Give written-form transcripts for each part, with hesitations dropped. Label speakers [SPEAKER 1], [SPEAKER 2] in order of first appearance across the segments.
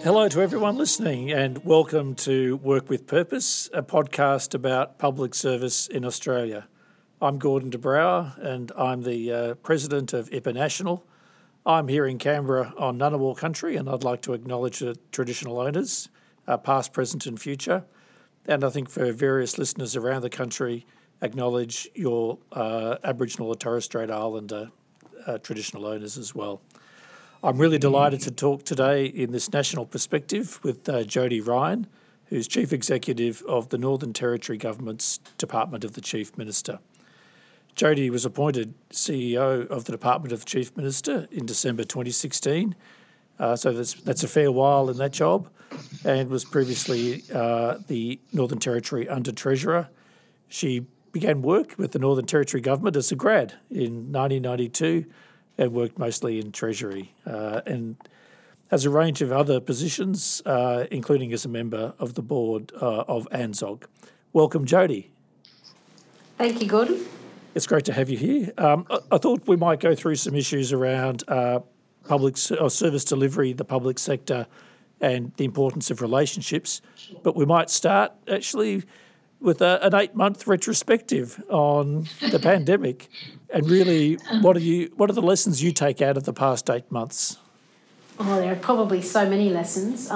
[SPEAKER 1] Hello to everyone listening and welcome to Work with Purpose, a podcast about public service in Australia. I'm Gordon de Brouwer and I'm the President of IPA National. I'm here in Canberra on Ngunnawal country and I'd like to acknowledge the traditional owners, past, present and future. And I think for various listeners around the country, acknowledge your Aboriginal or Torres Strait Islander traditional owners as well. I'm really delighted to talk today in this national perspective with Jody Ryan, who's Chief Executive of the Northern Territory Government's Department of the Chief Minister. Jody was appointed CEO of the Department of the Chief Minister in December 2016, so that's a fair while in that job, and was previously the Northern Territory Under-Treasurer. She began work with the Northern Territory Government as a grad in 1992 and worked mostly in Treasury and has a range of other positions, including as a member of the board of ANZOG. Welcome, Jody.
[SPEAKER 2] Thank you, Gordon.
[SPEAKER 1] It's great to have you here. I thought we might go through some issues around public service delivery, the public sector, and the importance of relationships. But we might start actually with an 8-month retrospective on the pandemic, and really, what are the lessons you take out of the past 8 months?
[SPEAKER 2] Oh, there are probably so many lessons.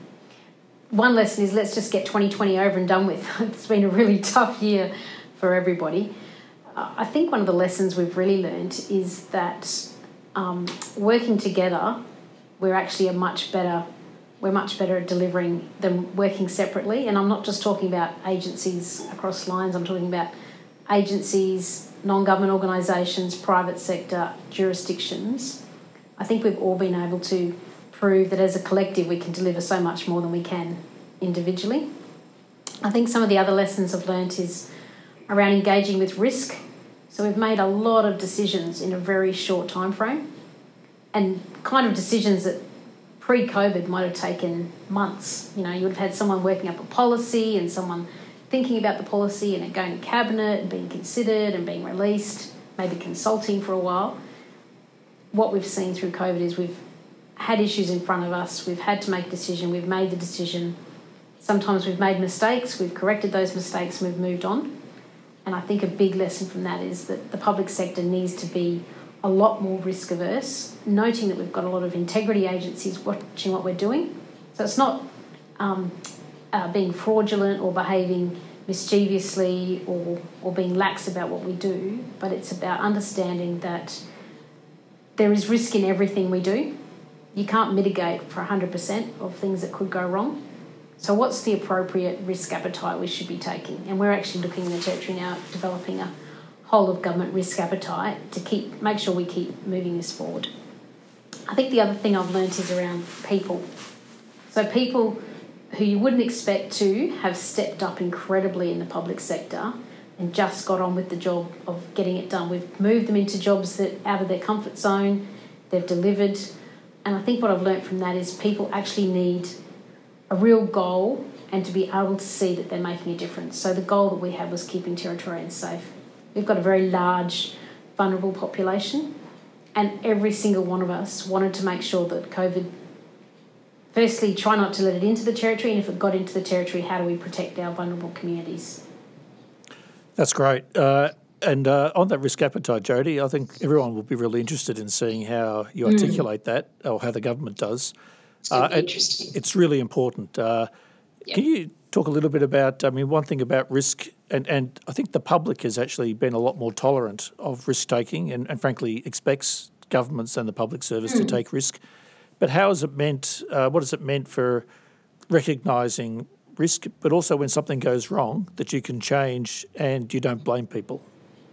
[SPEAKER 2] One lesson is let's just get 2020 over and done with. It's been a really tough year for everybody. I think one of the lessons we've really learned is that working together, we're actually much better at delivering than working separately. And I'm not just talking about agencies across lines, I'm talking about agencies, non-government organisations, private sector, jurisdictions. I think we've all been able to prove that as a collective we can deliver so much more than we can individually. I think some of the other lessons I've learnt is around engaging with risk. So we've made a lot of decisions in a very short time frame, and kind of decisions that pre-COVID might have taken months. You know, you would have had someone working up a policy and someone thinking about the policy and it going to cabinet and being considered and being released, maybe consulting for a while. What we've seen through COVID is we've had issues in front of us, we've had to make a decision, we've made the decision. Sometimes we've made mistakes, we've corrected those mistakes and we've moved on. And I think a big lesson from that is that the public sector needs to be a lot more risk averse, noting that we've got a lot of integrity agencies watching what we're doing. So it's not being fraudulent or behaving mischievously or being lax about what we do, but it's about understanding that there is risk in everything we do. You can't mitigate for 100% of things that could go wrong. So what's the appropriate risk appetite we should be taking? And we're actually looking in the Territory now at developing a whole of government risk appetite to make sure we keep moving this forward. I think the other thing I've learnt is around people. So people who you wouldn't expect to have stepped up incredibly in the public sector and just got on with the job of getting it done. We've moved them into jobs that out of their comfort zone, they've delivered. And I think what I've learnt from that is people actually need a real goal and to be able to see that they're making a difference. So the goal that we had was keeping Territorians safe. We've got a very large, vulnerable population, and every single one of us wanted to make sure that COVID, firstly, try not to let it into the Territory, and if it got into the Territory, how do we protect our vulnerable communities?
[SPEAKER 1] That's great. And on that risk appetite, Jody, I think everyone will be really interested in seeing how you articulate that, or how the government does.
[SPEAKER 2] Interesting.
[SPEAKER 1] It's really important. Can you talk a little bit about, one thing about risk, and I think the public has actually been a lot more tolerant of risk-taking and frankly expects governments and the public service to take risk. But what has it meant for recognising risk, but also when something goes wrong, that you can change and you don't blame people?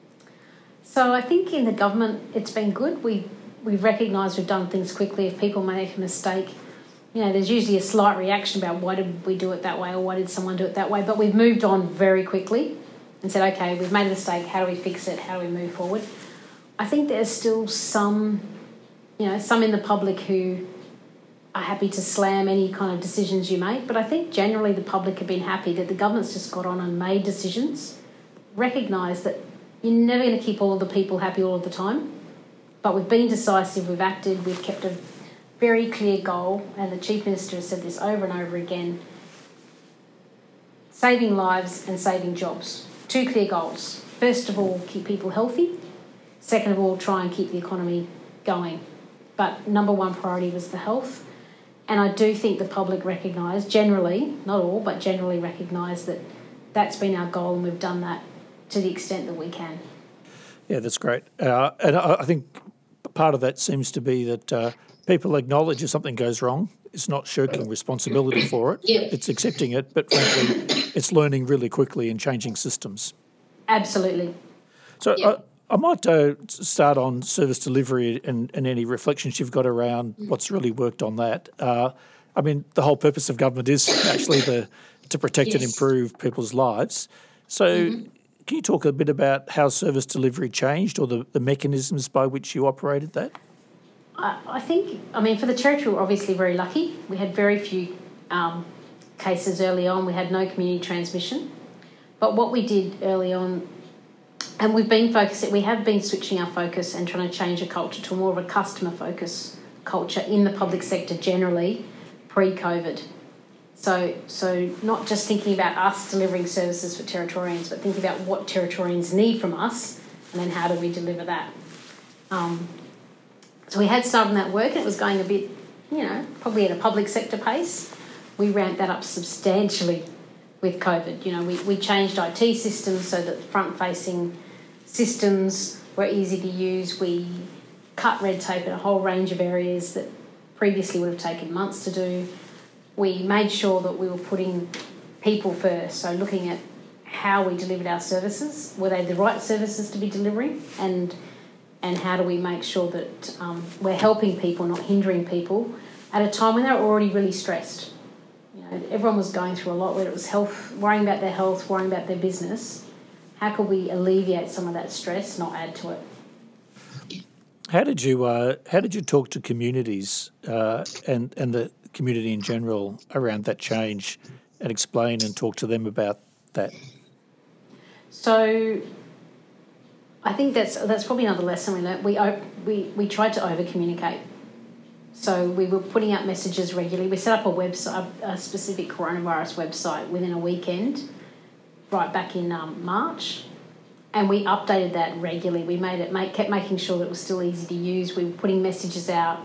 [SPEAKER 2] So I think in the government it's been good. We've recognised we've done things quickly. If people make a mistake, you know, there's usually a slight reaction about why did we do it that way or why did someone do it that way, but we've moved on very quickly and said, okay, we've made a mistake, how do we fix it, how do we move forward? I think there's still some in the public who are happy to slam any kind of decisions you make, but I think generally the public have been happy that the government's just got on and made decisions, recognised that you're never going to keep all of the people happy all of the time, but we've been decisive, we've acted, we've kept a very clear goal, and the Chief Minister has said this over and over again: saving lives and saving jobs. Two clear goals. First of all, keep people healthy. Second of all, try and keep the economy going. But number one priority was the health. And I do think the public recognise, generally, not all, but generally recognise that that's been our goal, and we've done that to the extent that we can.
[SPEAKER 1] Yeah, that's great. And I think part of that seems to be that people acknowledge if something goes wrong. It's not shirking responsibility for it.
[SPEAKER 2] Yeah.
[SPEAKER 1] It's accepting it, but frankly, it's learning really quickly and changing systems.
[SPEAKER 2] Absolutely.
[SPEAKER 1] So I might start on service delivery and any reflections you've got around what's really worked on that. I mean, the whole purpose of government is actually to protect and improve people's lives. So can you talk a bit about how service delivery changed, or the mechanisms by which you operated that?
[SPEAKER 2] I think, for the Territory, we're obviously very lucky. We had very few cases early on. We had no community transmission. But what we did early on, and we have been switching our focus and trying to change a culture to more of a customer focus culture in the public sector generally, pre-COVID. So not just thinking about us delivering services for Territorians, but thinking about what Territorians need from us, and then how do we deliver that. So we had started that work, and it was going a bit, probably at a public sector pace. We ramped that up substantially with COVID. We changed IT systems so that front-facing systems were easy to use. We cut red tape in a whole range of areas that previously would have taken months to do. We made sure that we were putting people first, so looking at how we delivered our services. Were they the right services to be delivering? And how do we make sure that we're helping people, not hindering people, at a time when they're already really stressed? Everyone was going through a lot, whether it was health, worrying about their health, worrying about their business. How could we alleviate some of that stress, not add to it?
[SPEAKER 1] How did you talk to communities and the community in general around that change, and explain and talk to them about that?
[SPEAKER 2] So I think that's probably another lesson we learned. We tried to over-communicate. So we were putting out messages regularly. We set up a website, a specific coronavirus website, within a weekend, right back in March, and we updated that regularly. We kept making sure that it was still easy to use. We were putting messages out.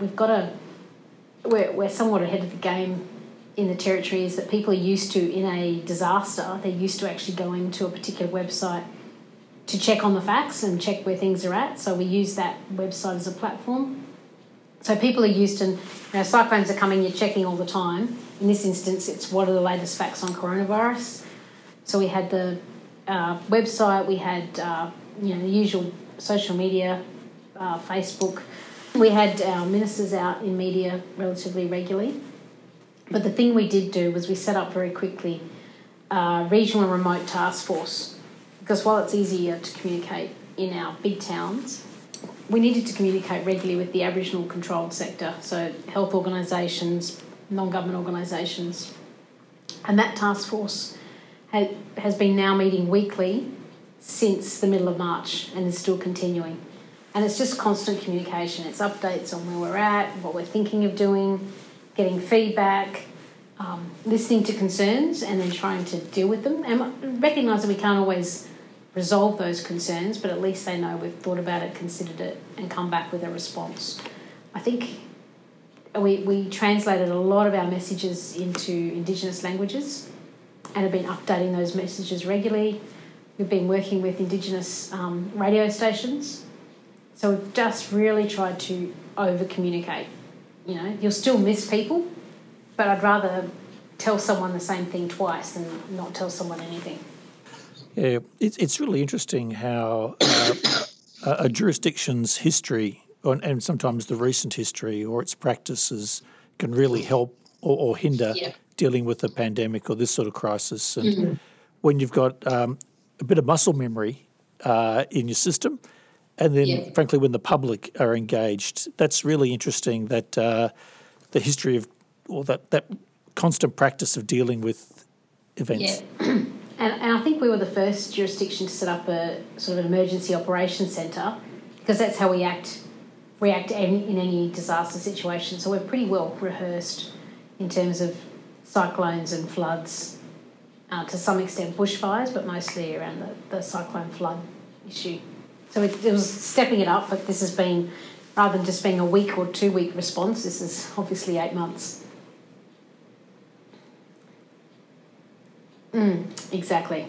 [SPEAKER 2] We're somewhat ahead of the game in the Territory, is that people are used to, in a disaster, they're used to actually going to a particular website to check on the facts and check where things are at. So we use that website as a platform. So people are used to, cyclones are coming, you're checking all the time. In this instance, it's what are the latest facts on coronavirus. So we had the website, we had the usual social media, Facebook. We had our ministers out in media relatively regularly. But the thing we did do was we set up very quickly a regional and remote task force, because while it's easier to communicate in our big towns, we needed to communicate regularly with the Aboriginal controlled sector, so health organisations, non-government organisations. And that task force has been now meeting weekly since the middle of March and is still continuing. And it's just constant communication. It's updates on where we're at, what we're thinking of doing, getting feedback, listening to concerns and then trying to deal with them. And recognise that we can't always resolve those concerns, but at least they know we've thought about it, considered it, and come back with a response. I think we translated a lot of our messages into Indigenous languages and have been updating those messages regularly. We've been working with Indigenous radio stations. So we've just really tried to over-communicate. You'll still miss people, but I'd rather tell someone the same thing twice than not tell someone anything.
[SPEAKER 1] Yeah, it's really interesting how a jurisdiction's history, and sometimes the recent history or its practices, can really help or hinder dealing with a pandemic or this sort of crisis. And when you've got a bit of muscle memory in your system, and then, frankly, when the public are engaged, that's really interesting, that the history of, or that constant practice of dealing with events.
[SPEAKER 2] Yeah. And I think we were the first jurisdiction to set up a sort of an emergency operations centre, because that's how we act react in any disaster situation. So we're pretty well rehearsed in terms of cyclones and floods, to some extent bushfires, but mostly around the cyclone flood issue. So it was stepping it up, but this has been, rather than just being a week or 2 week response, this is obviously 8 months. Exactly.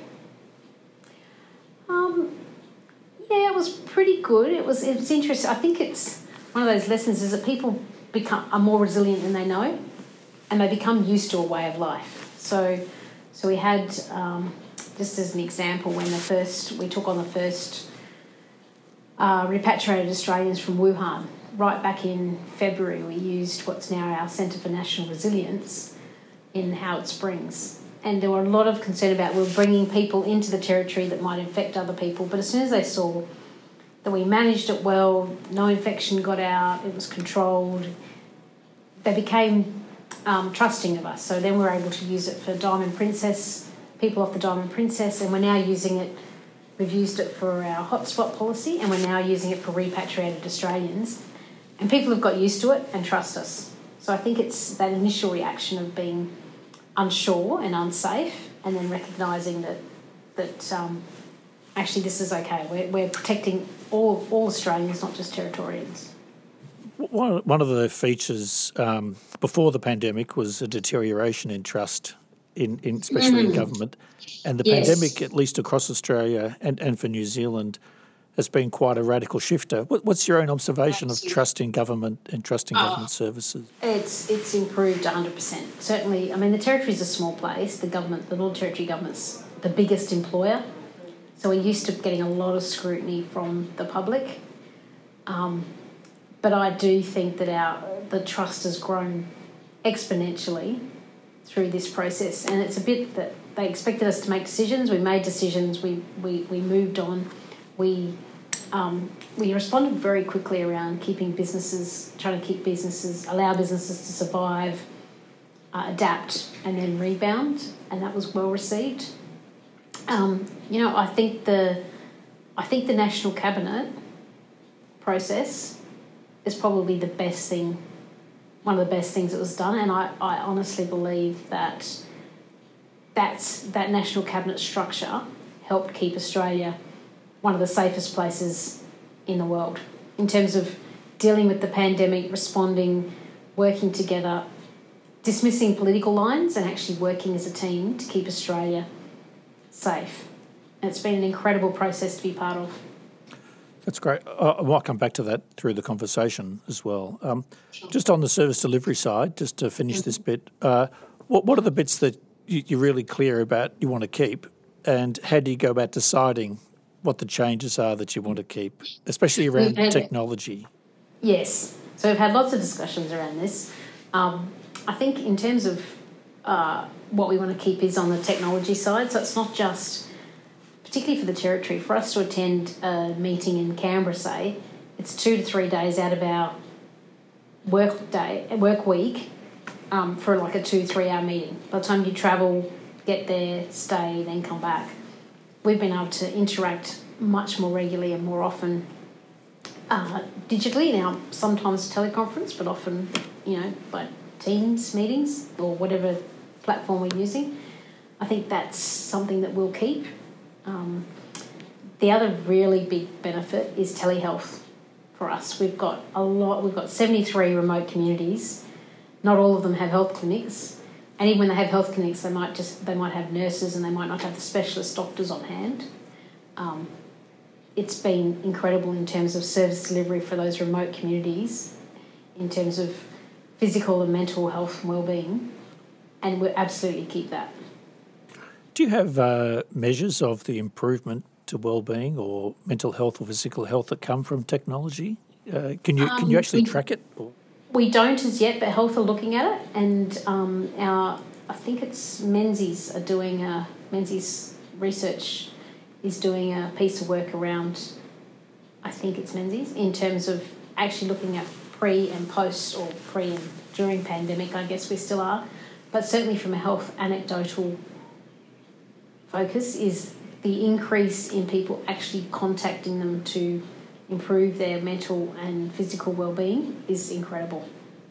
[SPEAKER 2] Yeah, it was pretty good. It was interesting. I think it's one of those lessons is that people are more resilient than they know, and they become used to a way of life. So we had, just as an example, when we took on the first repatriated Australians from Wuhan, right back in February, we used what's now our Centre for National Resilience in Howard Springs. And there were a lot of concern about we were bringing people into the territory that might infect other people. But as soon as they saw that we managed it well, no infection got out, it was controlled, they became trusting of us. So then we were able to use it for Diamond Princess, people off the Diamond Princess, and we're now using it. We've used it for our hotspot policy, and we're now using it for repatriated Australians. And people have got used to it and trust us. So I think it's that initial reaction of being unsure and unsafe, and then recognising that actually this is okay. We're protecting all Australians, not just Territorians.
[SPEAKER 1] One of the features before the pandemic was a deterioration in trust, especially in government, and the pandemic, at least across Australia and for New Zealand, has been quite a radical shifter. What's your own observation of trust in government and trust in government services?
[SPEAKER 2] It's improved 100%. Certainly, I mean, the Territory is a small place. The Northern Territory government's the biggest employer. So we're used to getting a lot of scrutiny from the public. But I do think that the trust has grown exponentially through this process. And it's a bit that they expected us to make decisions. We made decisions. We moved on. We responded very quickly around trying to keep businesses, allow businesses to survive, adapt, and then rebound, and that was well received. I think the National Cabinet process is probably the best thing, one of the best things that was done, and I honestly believe that that National Cabinet structure helped keep Australia one of the safest places in the world in terms of dealing with the pandemic, responding, working together, dismissing political lines and actually working as a team to keep Australia safe. And it's been an incredible process to be part of.
[SPEAKER 1] That's great. I might come back to that through the conversation as well. Just on the service delivery side, just to finish this bit, what are the bits that you're really clear about you want to keep, and how do you go about deciding what the changes are that you want to keep, especially around technology?
[SPEAKER 2] Yes. So we've had lots of discussions around this. I think in terms of what we want to keep is on the technology side. So it's not just, particularly for the Territory, for us to attend a meeting in Canberra, say, it's 2 to 3 days out of our work week for like a 2-3 hour meeting. By the time you travel, get there, stay, then come back. We've been able to interact much more regularly and more often digitally. Now, sometimes teleconference, but often, by Teams meetings or whatever platform we're using. I think that's something that we'll keep. The other really big benefit is telehealth for us. We've got 73 remote communities. Not all of them have health clinics. And even when they have health clinics, they might have nurses and they might not have the specialist doctors on hand. It's been incredible in terms of service delivery for those remote communities, in terms of physical and mental health and well-being, and we'll absolutely keep that.
[SPEAKER 1] Do you have measures of the improvement to well-being or mental health or physical health that come from technology? Can you actually track it?
[SPEAKER 2] We don't as yet, but Health are looking at it, and I think it's Menzies Menzies Research is doing a piece of work around, I think it's Menzies, in terms of actually looking at pre and post, or pre and during pandemic, I guess we still are, but certainly from a health anecdotal focus is the increase in people actually contacting them to improve their mental and physical well-being is incredible.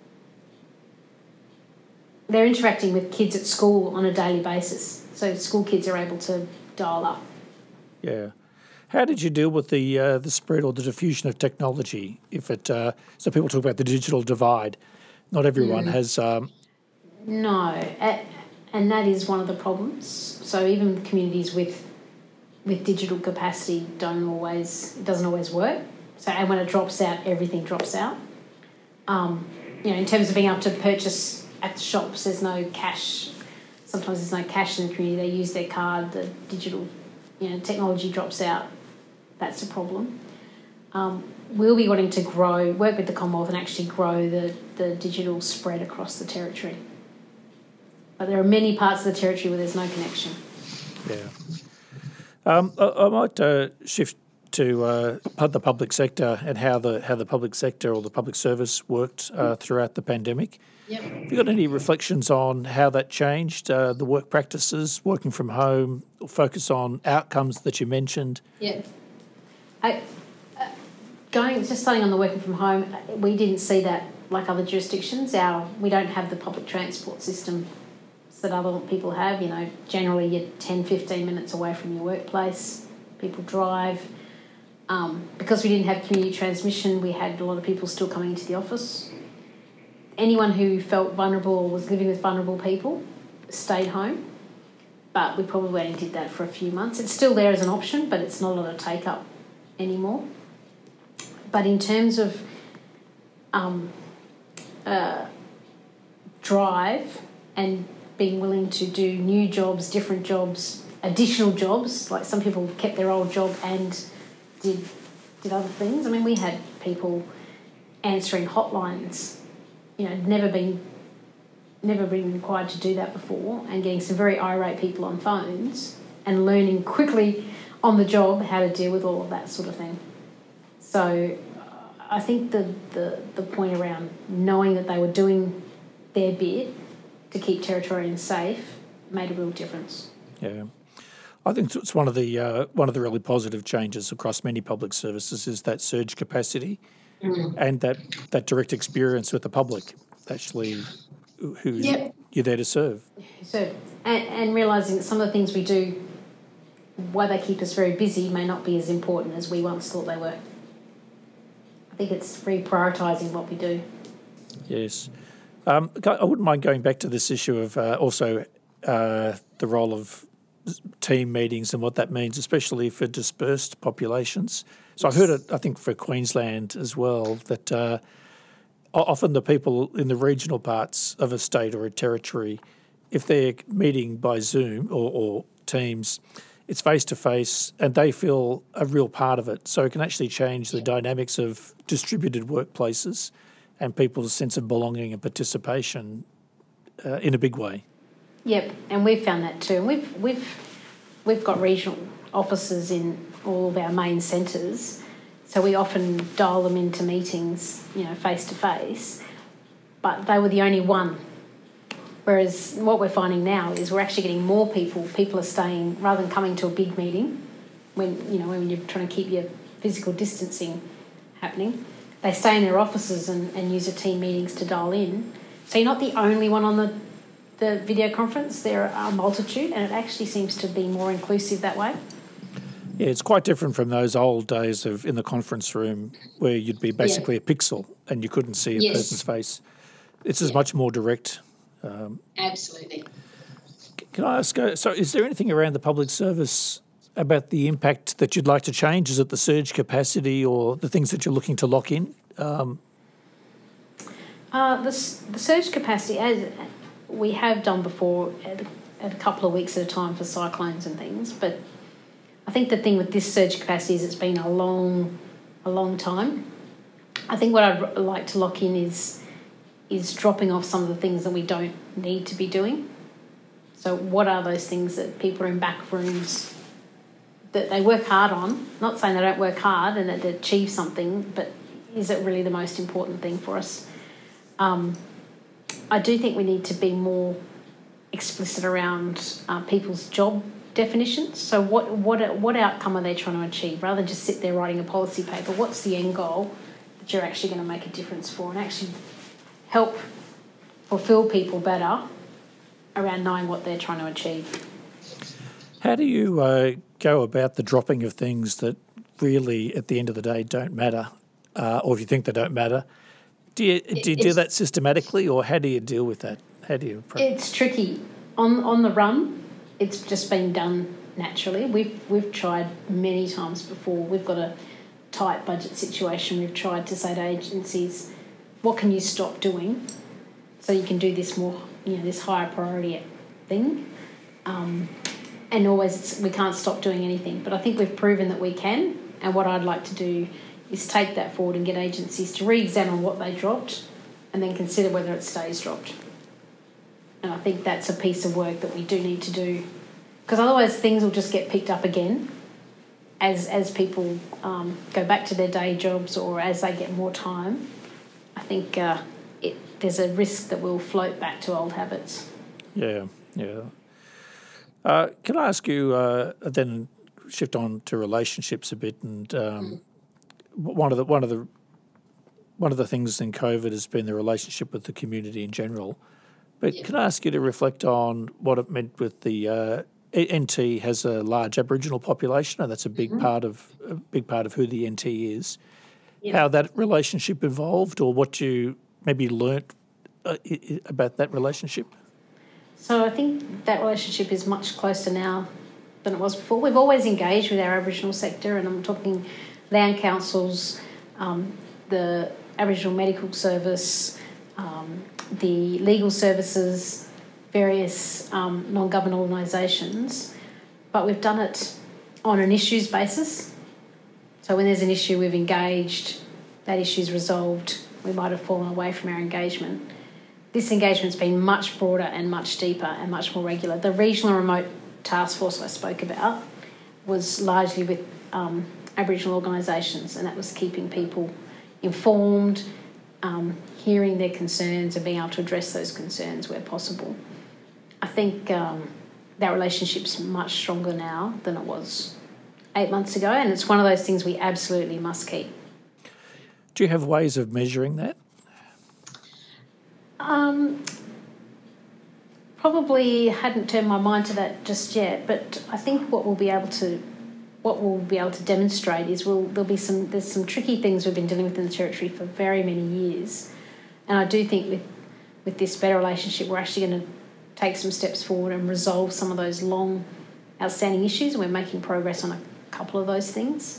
[SPEAKER 2] They're interacting with kids at school on a daily basis, so school kids are able to dial up.
[SPEAKER 1] Yeah. How did you deal with the spread or the diffusion of technology? So people talk about the digital divide. Not everyone has.
[SPEAKER 2] No, and that is one of the problems. So even communities with digital capacity it doesn't always work. So and when it drops out, everything drops out. In terms of being able to purchase at the shops, there's no cash. Sometimes there's no cash in the community. They use their card. The digital, technology drops out. That's a problem. We'll be wanting to work with the Commonwealth and actually grow the digital spread across the territory. But there are many parts of the territory where there's no connection.
[SPEAKER 1] Yeah. I might shift to the public sector and how the public sector or the public service worked throughout the pandemic.
[SPEAKER 2] Yep.
[SPEAKER 1] Have you got any reflections on how that changed, the work practices, working from home, focus on outcomes that you mentioned?
[SPEAKER 2] Yeah. Starting on the working from home, we didn't see that like other jurisdictions. We don't have the public transport system that other people have. Generally you're 10, 15 minutes away from your workplace. People drive. Because we didn't have community transmission, we had a lot of people still coming into the office. Anyone who felt vulnerable or was living with vulnerable people stayed home, but we probably only did that for a few months. It's still there as an option, but it's not a lot of take-up anymore. But in terms of drive and being willing to do new jobs, different jobs, additional jobs, like some people kept their old job and did other things. I mean, we had people answering hotlines, never been required to do that before, and getting some very irate people on phones and learning quickly on the job how to deal with all of that sort of thing. So I think the point around knowing that they were doing their bit to keep Territorians safe made a real difference.
[SPEAKER 1] Yeah. I think it's one of the really positive changes across many public services is that surge capacity and that direct experience with the public, actually, who you're there to serve.
[SPEAKER 2] So, and realising that some of the things we do, while they keep us very busy, may not be as important as we once thought they were. I think it's reprioritising what we do.
[SPEAKER 1] Yes. I wouldn't mind going back to this issue of also the role of team meetings and what that means, especially for dispersed populations. So I heard it, I think, for Queensland as well, that often the people in the regional parts of a state or a territory, if they're meeting by Zoom or Teams, it's face-to-face and they feel a real part of it. So it can actually change the dynamics of distributed workplaces and people's sense of belonging and participation in a big way.
[SPEAKER 2] Yep, and we've found that too. And we've got regional offices in all of our main centres, so we often dial them into meetings, face to face. But they were the only one. Whereas what we're finding now is we're actually getting more people. People are staying rather than coming to a big meeting when you're trying to keep your physical distancing happening. They stay in their offices and use the team meetings to dial in. So you're not the only one on the video conference. There are a multitude, and it actually seems to be more inclusive that way.
[SPEAKER 1] Yeah, it's quite different from those old days of in the conference room where you'd be basically a pixel and you couldn't see a person's face. It's as much more direct.
[SPEAKER 2] Absolutely.
[SPEAKER 1] Can I ask, so is there anything around the public service about the impact that you'd like to change? Is it the surge capacity or the things that you're looking to lock in?
[SPEAKER 2] The surge capacity, as we have done before at a couple of weeks at a time for cyclones and things, but I think the thing with this surge capacity is it's been a long time. I think what I'd like to lock in is dropping off some of the things that we don't need to be doing. So what are those things that people are in back rooms that they work hard on? Not saying they don't work hard and that they achieve something, but is it really the most important thing for us? I do think we need to be more explicit around people's job definitions. So what outcome are they trying to achieve? Rather than just sit there writing a policy paper, what's the end goal that you're actually going to make a difference for and actually help fulfil people better around knowing what they're trying to achieve?
[SPEAKER 1] How do you go about the dropping of things that really, at the end of the day, don't matter, or if you think they don't matter? Do you do that systematically, or how do you deal with that? How do you approach it?
[SPEAKER 2] It's tricky. On the run, it's just been done naturally. We've tried many times before. We've got a tight budget situation. We've tried to say to agencies, what can you stop doing so you can do this more, this higher priority thing? And always we can't stop doing anything. But I think we've proven that we can. And what I'd like to do is take that forward and get agencies to re-examine what they dropped and then consider whether it stays dropped. And I think that's a piece of work that we do need to do, because otherwise things will just get picked up again as people go back to their day jobs or as they get more time. I think there's a risk that we'll float back to old habits.
[SPEAKER 1] Yeah. Can I ask you then shift on to relationships a bit? And one of the things in COVID has been the relationship with the community in general. But can I ask you to reflect on what it meant with the NT has a large Aboriginal population, and that's a big part of who the NT is. Yep. How that relationship evolved, or what you maybe learnt about that relationship?
[SPEAKER 2] So I think that relationship is much closer now than it was before. We've always engaged with our Aboriginal sector, and I'm talking land councils, the Aboriginal Medical Service, the legal services, various non-government organisations, but we've done it on an issues basis. So when there's an issue, we've engaged, that issue's resolved, we might have fallen away from our engagement. This engagement's been much broader and much deeper and much more regular. The regional remote task force I spoke about was largely with Aboriginal organisations, and that was keeping people informed, hearing their concerns and being able to address those concerns where possible. I think that relationship's much stronger now than it was 8 months ago, and it's one of those things we absolutely must keep.
[SPEAKER 1] Do you have ways of measuring that?
[SPEAKER 2] Probably hadn't turned my mind to that just yet, but I think what we'll be able to demonstrate is there's some tricky things we've been dealing with in the Territory for very many years, and I do think with this better relationship we're actually going to take some steps forward and resolve some of those long outstanding issues, and we're making progress on a couple of those things.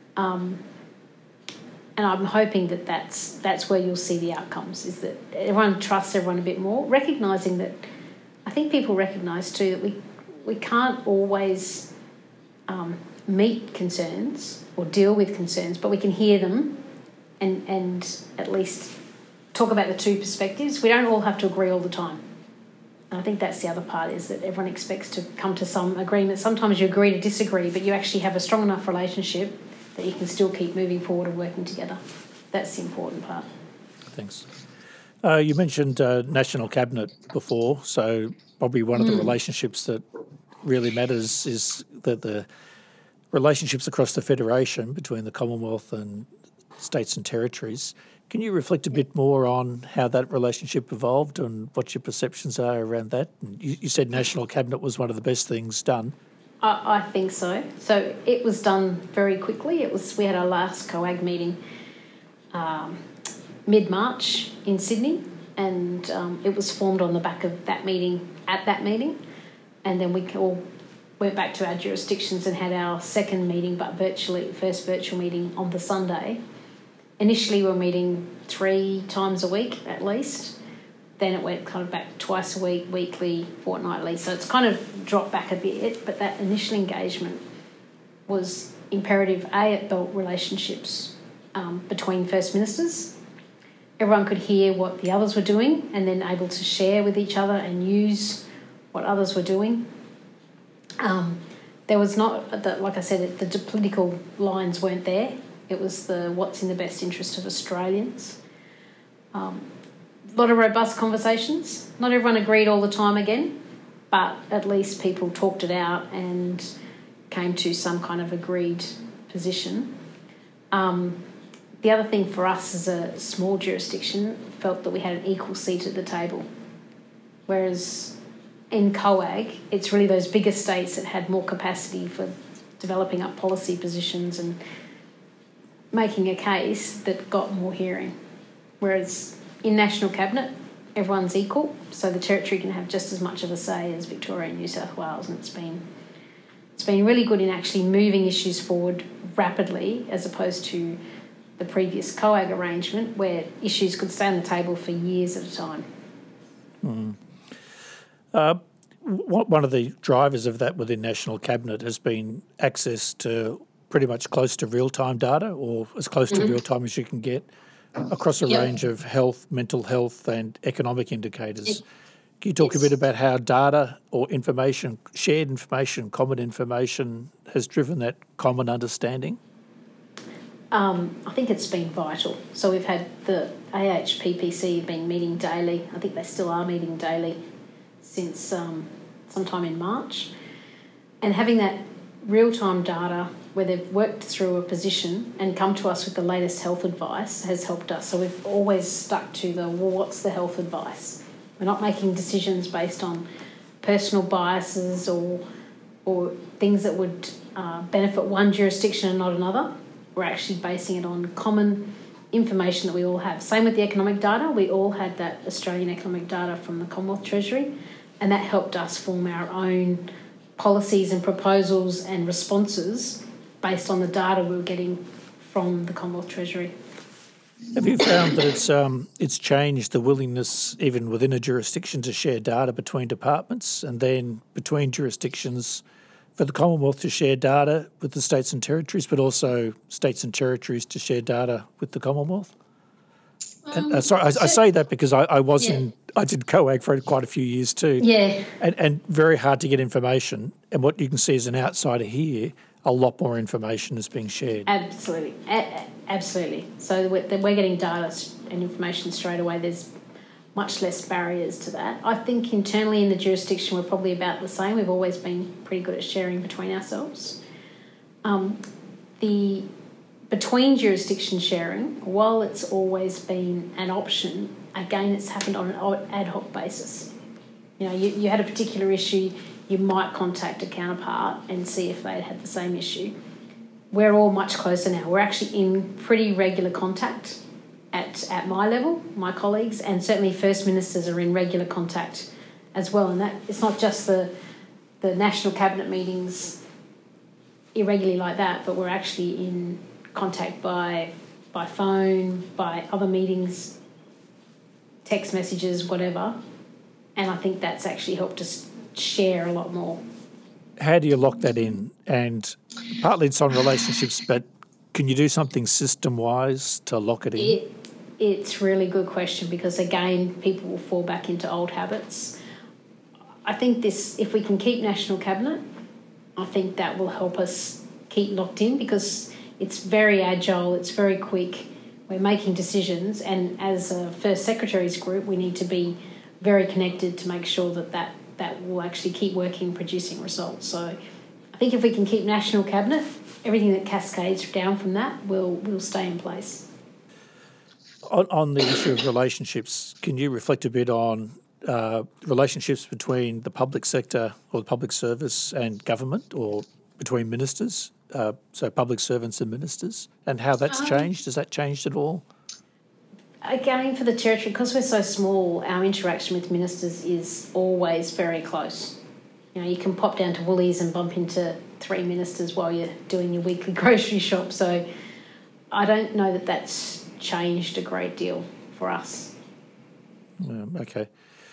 [SPEAKER 2] And I'm hoping that that's where you'll see the outcomes, is that everyone trusts everyone a bit more, recognising that I think people recognise too that we can't always meet concerns or deal with concerns, but we can hear them and at least talk about the two perspectives. We don't all have to agree all the time. And I think that's the other part, is that everyone expects to come to some agreement. Sometimes you agree to disagree, but you actually have a strong enough relationship that you can still keep moving forward and working together. That's the important part.
[SPEAKER 1] Thanks. You mentioned National Cabinet before, so probably one of the relationships that really matters is that the relationships across the Federation between the Commonwealth and states and territories. Can you reflect a bit more on how that relationship evolved and what your perceptions are around that? You said National Cabinet was one of the best things done.
[SPEAKER 2] I think so. So it was done very quickly. We had our last COAG meeting mid-March in Sydney, and it was formed on the back of that meeting, and then we all went back to our jurisdictions and had our second meeting, but first virtual meeting on the Sunday. Initially we were meeting 3 times a week at least. Then it went kind of back twice a week, weekly, fortnightly. So it's kind of dropped back a bit, but that initial engagement was imperative. It built relationships between First Ministers. Everyone could hear what the others were doing and then able to share with each other and use what others were doing. There was not, like I said, the political lines weren't there. It was the what's in the best interest of Australians. A lot of robust conversations. Not everyone agreed all the time again, but at least people talked it out and came to some kind of agreed position. The other thing for us as a small jurisdiction felt that we had an equal seat at the table, whereas in COAG, it's really those bigger states that had more capacity for developing up policy positions and making a case that got more hearing. Whereas in National Cabinet, everyone's equal, so the Territory can have just as much of a say as Victoria and New South Wales, and it's been really good in actually moving issues forward rapidly as opposed to the previous COAG arrangement where issues could stay on the table for years at a time.
[SPEAKER 1] One of the drivers of that within National Cabinet has been access to pretty much close to real-time data, or as close to real-time as you can get, across a range of health, mental health and economic indicators. Can you talk a bit about how data or information, shared information, common information has driven that common understanding?
[SPEAKER 2] I think it's been vital. So we've had the AHPPC been meeting daily. I think they still are meeting daily since sometime in March. And having that real-time data where they've worked through a position and come to us with the latest health advice has helped us. So we've always stuck to what's the health advice? We're not making decisions based on personal biases or things that would benefit one jurisdiction and not another. We're actually basing it on common information that we all have. Same with the economic data. We all had that Australian economic data from the Commonwealth Treasury, and that helped us form our own policies and proposals and responses based on the data we were getting from the Commonwealth Treasury.
[SPEAKER 1] Have you found that it's changed the willingness, even within a jurisdiction, to share data between departments and then between jurisdictions for the Commonwealth to share data with the states and territories, but also states and territories to share data with the Commonwealth? I say that because I did COAG for quite a few years too.
[SPEAKER 2] Yeah.
[SPEAKER 1] And very hard to get information. And what you can see as an outsider here, a lot more information is being shared.
[SPEAKER 2] Absolutely. Absolutely. So we're getting data and information straight away. There's much less barriers to that. I think internally in the jurisdiction we're probably about the same. We've always been pretty good at sharing between ourselves. The between jurisdiction sharing, while it's always been an option, again it's happened on an ad hoc basis. You had a particular issue, you might contact a counterpart and see if they'd had the same issue. We're all much closer now. We're actually in pretty regular contact at my level, my colleagues, and certainly First Ministers are in regular contact as well. And that it's not just the National Cabinet meetings irregularly like that, but we're actually in contact by phone, by other meetings, text messages, whatever. And I think that's actually helped us share a lot more.
[SPEAKER 1] How do you lock that in? And partly it's on relationships, but can you do something system-wise to lock it in?
[SPEAKER 2] It's a really good question because, again, people will fall back into old habits. I think if we can keep National Cabinet, I think that will help us keep locked in because it's very agile, it's very quick, we're making decisions, and as a First Secretaries group, we need to be very connected to make sure that will actually keep working, producing results. So I think if we can keep National Cabinet, everything that cascades down from that will stay in place.
[SPEAKER 1] On the issue of relationships, can you reflect a bit on relationships between the public sector or the public service and government, or between ministers, so public servants and ministers, and how that's changed? Has that changed at all?
[SPEAKER 2] Again, for the Territory, because we're so small, our interaction with ministers is always very close. You can pop down to Woolies and bump into 3 ministers while you're doing your weekly grocery shop. So I don't know that that's changed a great deal for us.
[SPEAKER 1] Okay.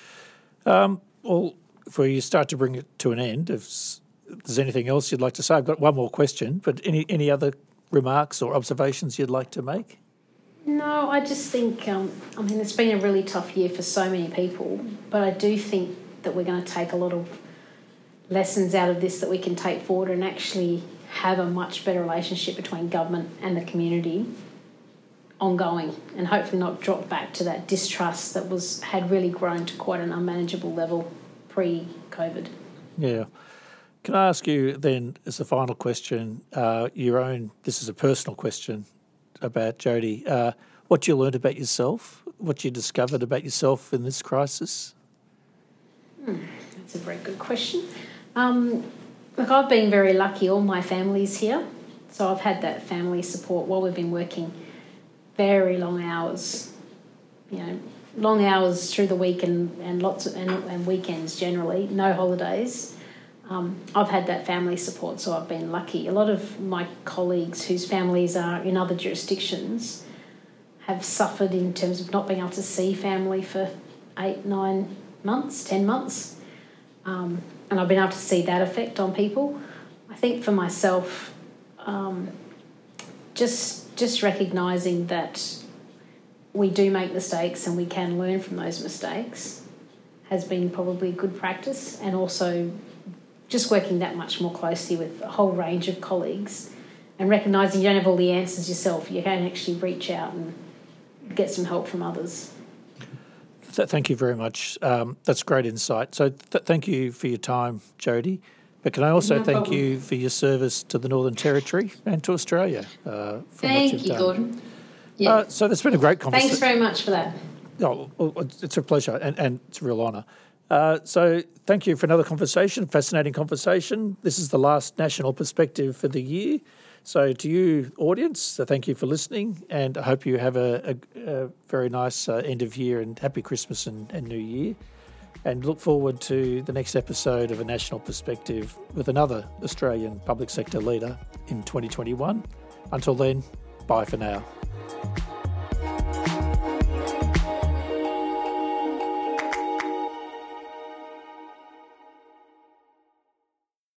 [SPEAKER 1] Well, before you start to bring it to an end, if there's anything else you'd like to say, I've got one more question, but any other remarks or observations you'd like to make?
[SPEAKER 2] No, I just think, it's been a really tough year for so many people, but I do think that we're going to take a lot of lessons out of this that we can take forward and actually have a much better relationship between government and the community ongoing, and hopefully not drop back to that distrust that had really grown to quite an unmanageable level pre-COVID. COVID.
[SPEAKER 1] Yeah. Can I ask you then, as the final question, this is a personal question about Jody, what you learned about yourself, what you discovered about yourself in this crisis?
[SPEAKER 2] That's a very good question. Look, I've been very lucky. All my family's here. So I've had that family support while we've been working very long hours, long hours through the week and lots of, and weekends generally, no holidays. I've had that family support, so I've been lucky. A lot of my colleagues whose families are in other jurisdictions have suffered in terms of not being able to see family for 8, 9 months, 10 months. And I've been able to see that effect on people. I think for myself, just recognising that we do make mistakes and we can learn from those mistakes has been probably good practice, and also just working that much more closely with a whole range of colleagues and recognising you don't have all the answers yourself. You can actually reach out and get some help from others.
[SPEAKER 1] Thank you very much. That's great insight. So thank you for your time, Jody. But can I also thank you for your service to the Northern Territory and to Australia?
[SPEAKER 2] Thank you, Gordon. Yeah.
[SPEAKER 1] So that's been a great conversation.
[SPEAKER 2] Thanks very much for that.
[SPEAKER 1] Oh, it's a pleasure and it's a real honour. So thank you for another conversation, fascinating conversation. This is the last National Perspective for the year. So to you, audience, thank you for listening, and I hope you have a very nice end of year and happy Christmas and New Year. And look forward to the next episode of A National Perspective with another Australian public sector leader in 2021. Until then, bye for now.